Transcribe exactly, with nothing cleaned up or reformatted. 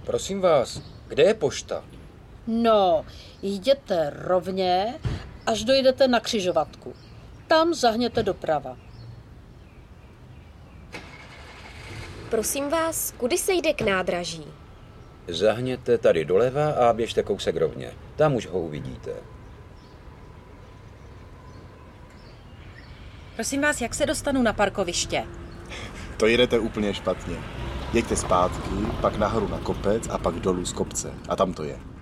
Prosím vás, kde je pošta? No, jděte rovně, až dojdete na křižovatku. Tam zahněte doprava. Prosím vás, kudy se jde k nádraží? Zahněte tady doleva a běžte kousek rovně. Tam už ho uvidíte. Prosím vás, jak se dostanu na parkoviště? To jedete úplně špatně. Jeďte zpátky, pak nahoru na kopec a pak dolů z kopce. A tam to je.